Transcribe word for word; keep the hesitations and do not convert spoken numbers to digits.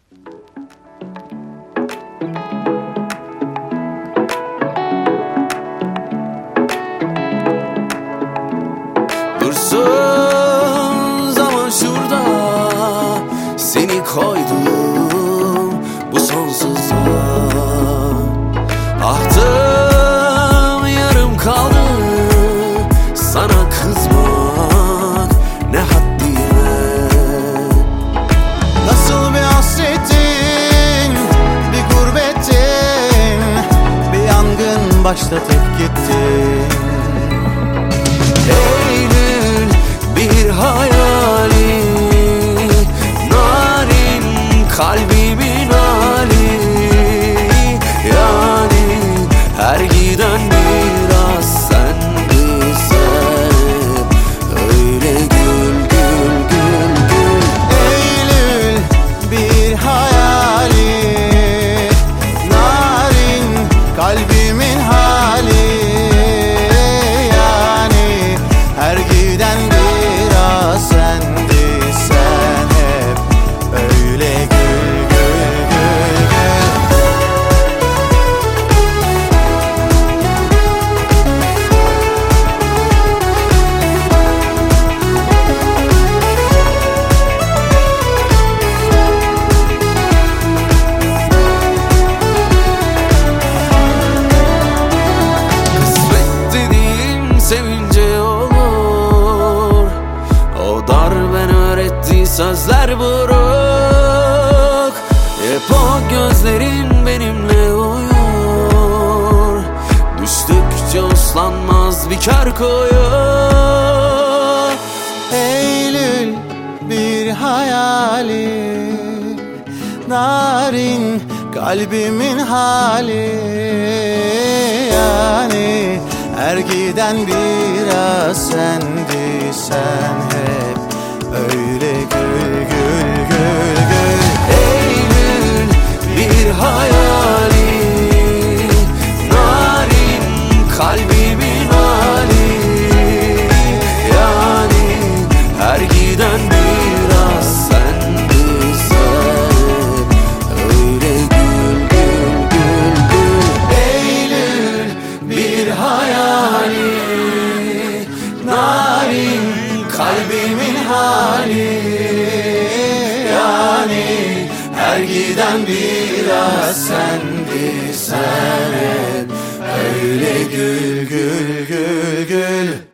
Dursun zaman şurada, seni koydum bu sonsuzluğa. Ahtım yarım kaldı, sana kızmak ne haddiye. Nasıl bir hasretin, bir gurbetin, bir yangın başlatıp gittin. Eylül bir hayali, narin kalbimin hali. Yani her giden biraz sendi sen. Öyle gül gül gül gül. Eylül bir hayali, narin kalbimin hali. Yani her giden biraz sendi sen hep. Öyle gül gül gül gül. Kısmet dediğin sevince olur. O darben öğrettiği sözler buruk. Hep o gözlerin benimle uyur. Düştükçe uslanmaz bir kör kuyu. Eylül bir hayali, narin kalbimin hali. Yani her giden biraz sendi sen hep. Öyle gül gül gül gül. Eylül bir hayali, narin kalbimin hali. Yani her giden biraz sendi sen. Öyle gül gül gül gül. Eylül bir hayali, narin kalbimin hali. Yani her giden biraz sendi sen hep. Öyle gül gül gül gül.